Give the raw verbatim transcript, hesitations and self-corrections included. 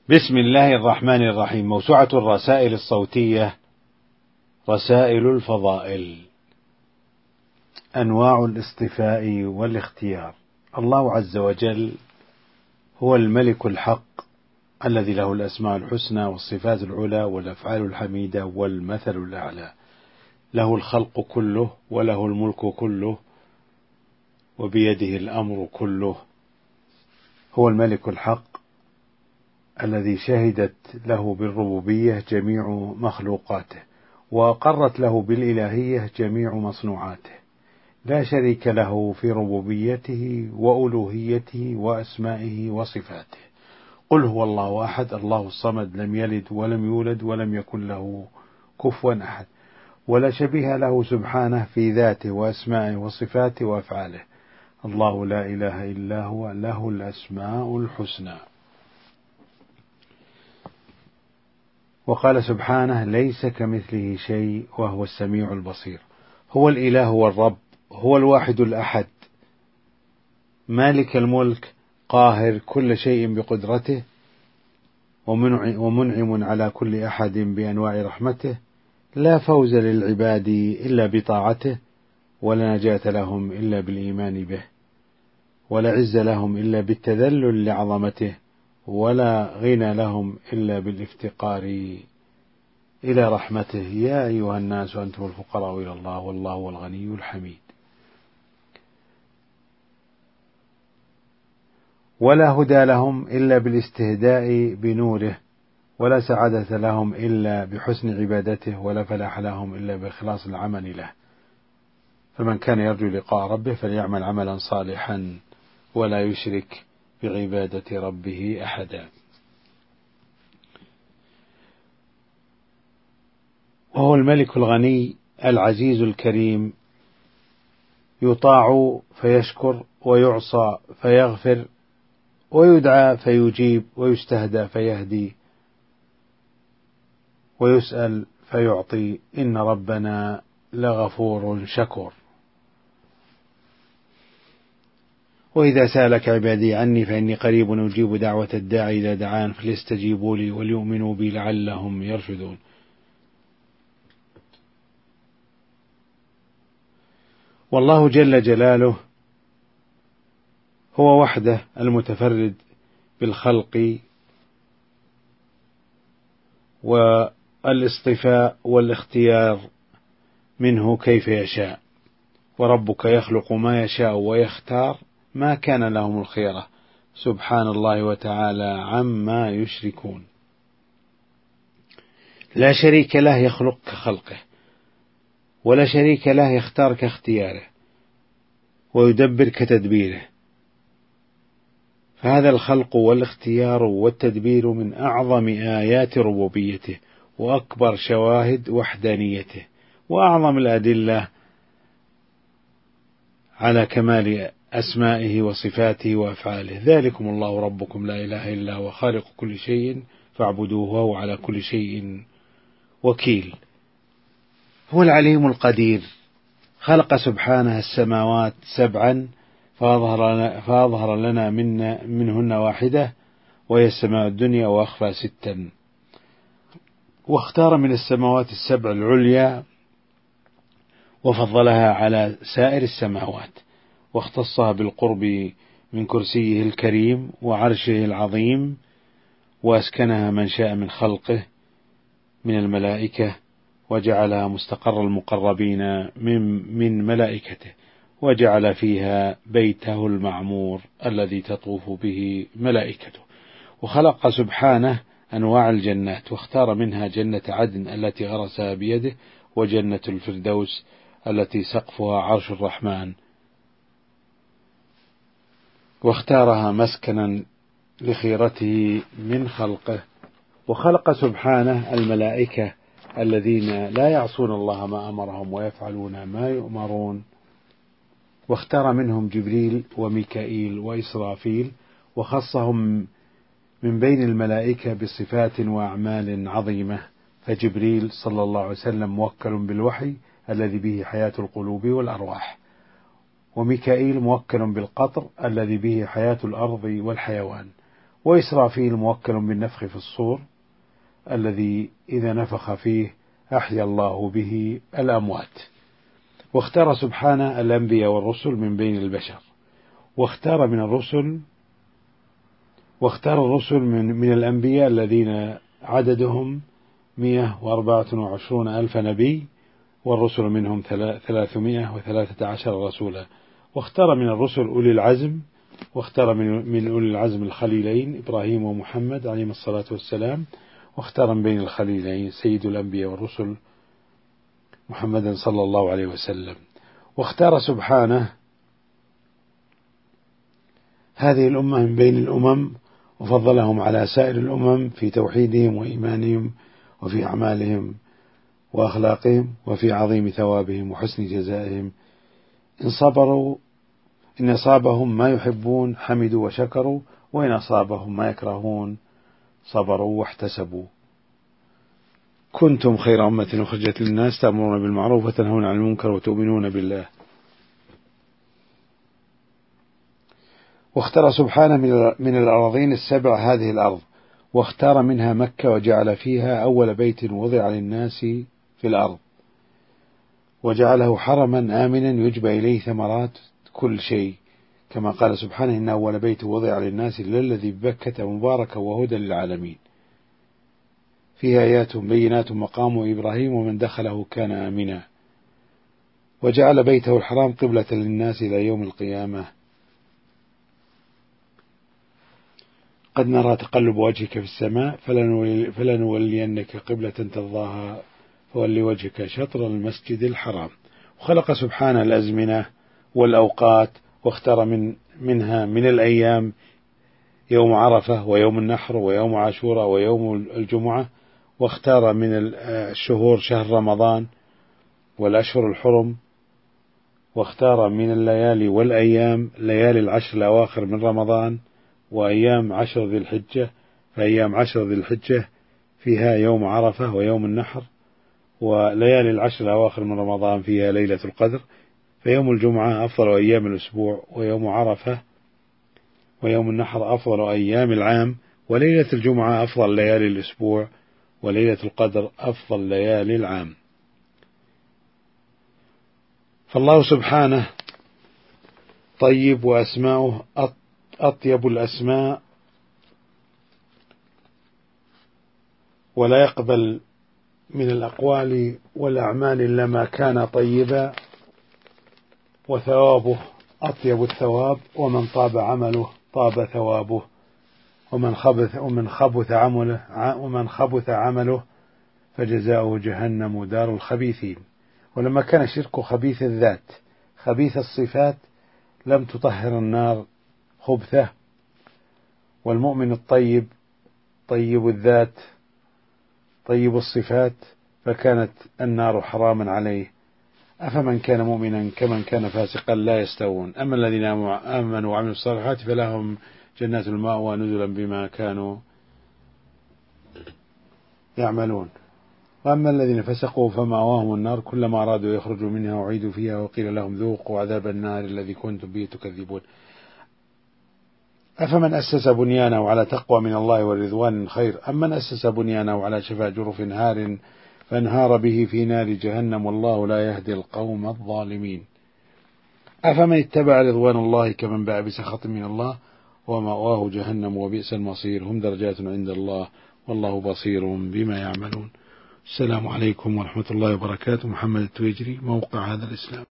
بسم الله الرحمن الرحيم. موسوعة الرسائل الصوتية، رسائل الفضائل. أنواع الاصطفاء والاختيار. الله عز وجل هو الملك الحق الذي له الأسماء الحسنى والصفات العلى والأفعال الحميدة والمثل الأعلى، له الخلق كله وله الملك كله وبيده الأمر كله. هو الملك الحق الذي شهدت له بالربوبية جميع مخلوقاته، وأقرت له بالإلهية جميع مصنوعاته، لا شريك له في ربوبيته وألوهيته وأسمائه وصفاته. قل هو الله أحد الله الصمد، لم يلد ولم يولد ولم يكن له كفوا أحد، ولا شبيه له سبحانه في ذاته وأسمائه وصفاته وأفعاله. الله لا إله إلا هو، له الأسماء الحسنى. وقال سبحانه: ليس كمثله شيء وهو السميع البصير. هو الإله والرب، هو الواحد الأحد، مالك الملك، قاهر كل شيء بقدرته، ومنعم على كل أحد بأنواع رحمته. لا فوز للعباد إلا بطاعته، ولا نجاة لهم إلا بالإيمان به، ولا عز لهم إلا بالتذلل لعظمته، ولا غنى لهم إلا بالافتقار إلى رحمته. يا أيها الناس أنتم الفقراء إلى الله والله هو الغني الحميد. ولا هدى لهم إلا بالاستهداء بنوره، ولا سعادة لهم إلا بحسن عبادته، ولا فلاح لهم إلا بإخلاص العمل له. فمن كان يرجو لقاء ربه فليعمل عملا صالحا ولا يشرك بعبادة ربه أحدا. وهو الملك الغني العزيز الكريم، يطاع فيشكر، ويعصى فيغفر، ويدعى فيجيب، ويستهدى فيهدي، ويسأل فيعطي. إن ربنا لغفور شكور. وإذا سألك عبادي عني فإني قريب أجيب دعوة الداعي إذا دعان فليستجيبوا لي وليؤمنوا بي لعلهم يرشدون. والله جل جلاله هو وحده المتفرد بالخلق والاصطفاء والاختيار منه كيف يشاء. وربك يخلق ما يشاء ويختار، ما كان لهم الخيرة، سبحان الله وتعالى عما يشركون. لا شريك له يخلق كخلقه، ولا شريك له يختار كاختياره، ويدبر كتدبيره. فهذا الخلق والاختيار والتدبير من أعظم آيات ربوبيته، وأكبر شواهد وحدانيته، وأعظم الأدلة على كمال أسمائه وصفاته وأفعاله. ذلكم الله ربكم لا إله إلا هو خالق كل شيء فاعبدوه وهو على كل شيء وكيل. هو العليم القدير، خلق سبحانه السماوات سبعا فأظهر لنا, فأظهر لنا من منهن واحدة وهي السماء الدنيا، وأخفى ستا. واختار من السماوات السبع العليا وفضلها على سائر السماوات، واختصها بالقرب من كرسيه الكريم وعرشه العظيم، وأسكنها من شاء من خلقه من الملائكة، وجعلها مستقر المقربين من, من ملائكته، وجعل فيها بيته المعمور الذي تطوف به ملائكته. وخلق سبحانه أنواع الجنات، واختار منها جنة عدن التي غرسها بيده، وجنة الفردوس التي سقفها عرش الرحمن، واختارها مسكنا لخيرته من خلقه. وخلق سبحانه الملائكة الذين لا يعصون الله ما أمرهم ويفعلون ما يؤمرون، واختار منهم جبريل وميكائيل وإسرافيل، وخصهم من بين الملائكة بصفات وأعمال عظيمة. فجبريل صلى الله عليه وسلم موكل بالوحي الذي به حياة القلوب والأرواح، وميكائيل موكل بالقطر الذي به حياة الأرض والحيوان، وإسرافيل موكل بالنفخ في الصور الذي إذا نفخ فيه أحيا الله به الأموات. واختار سبحانه الأنبياء والرسل من بين البشر، واختار من الرسل واختار الرسل من, من الأنبياء الذين عددهم مئة وأربعة وعشرون ألف نبي، والرسل منهم ثلاثمائة وثلاثة عشر رسولا. واختار من الرسل أولي العزم، واختار من, من أولي العزم الخليلين إبراهيم ومحمد عليهم الصلاة والسلام، واختار من بين الخليلين سيد الأنبياء والرسل محمدا صلى الله عليه وسلم. واختار سبحانه هذه الأمة من بين الأمم، وفضلهم على سائر الأمم في توحيدهم وإيمانهم وفي أعمالهم وأخلاقهم وفي عظيم ثوابهم وحسن جزائهم. إن صبروا إن أصابهم ما يحبون حمدوا وشكروا، وإن أصابهم ما يكرهون صبروا واحتسبوا. كنتم خير أمة أخرجت للناس تأمرون بالمعروف وتنهون عن المنكر وتؤمنون بالله. واختار سبحانه من الأراضين السبع هذه الأرض، واختار منها مكة وجعل فيها أول بيت وضع للناس في الأرض، وجعله حرما آمنا يجبى إليه ثمرات كل شيء، كما قال سبحانه إن أول بيت وضع للناس للذي ببكة مباركا وهدى للعالمين، فيها آيات بينات مقام إبراهيم ومن دخله كان آمنا. وجعل بيته الحرام قبلة للناس إلى يوم القيامة. قد نرى تقلب وجهك في السماء فلنولينك قبلة ترضاها فولي وجهك شطر المسجد الحرام. وخلق سبحانه الأزمنة والأوقات، واختار من منها من الأيام يوم عرفة ويوم النحر ويوم عاشوراء ويوم الجمعة. واختار من الشهور شهر رمضان والأشهر الحرم. واختار من الليالي والأيام ليالي العشر الأواخر من رمضان وأيام عشر ذي الحجة، فأيام عشر ذي الحجة فيها يوم عرفة ويوم النحر، وليالي العشر الأواخر من رمضان فيها ليلة القدر. فيوم الجمعة أفضل أيام الأسبوع، ويوم عرفة ويوم النحر أفضل أيام العام، وليلة الجمعة أفضل ليالي الأسبوع، وليلة القدر أفضل ليالي العام. فالله سبحانه طيب وأسماؤه أطيب الأسماء، ولا يقبل من الأقوال والأعمال إلا ما كان طيبا، وثوابه أطيب الثواب، ومن طاب عمله طاب ثوابه، ومن خبث ومن خبث عمله ومن خبث عمله فجزاؤه جهنم دار الخبيثين. ولما كان الشرك خبيث الذات خبيث الصفات لم تطهر النار خبثه، والمؤمن الطيب طيب الذات طيب الصفات فكانت النار حراما عليه. أفمن كان مؤمنا كمن كان فاسقا لا يستوون. أما الذين آمنوا وعملوا الصالحات فلهم جنات المأوى نزلا بما كانوا يعملون. وأما الذين فسقوا فمأواهم النار كلما أرادوا يخرجوا منها أعيدوا فيها وقيل لهم ذوقوا عذاب النار الذي كنتم به تكذبون. أفمن أسس بنيانه على تقوى من الله والرضوان خير أم من أسس بنيانه على شفا جرف هار فانهار به في نار جهنم والله لا يهدي القوم الظالمين. أفمن اتبع رضوان الله كمن باع بسخط من الله ومأواه جهنم وبئس المصير. هم درجات عند الله والله بصير بما يعملون. السلام عليكم ورحمة الله وبركاته. محمد التويجري، موقع هذا الإسلام.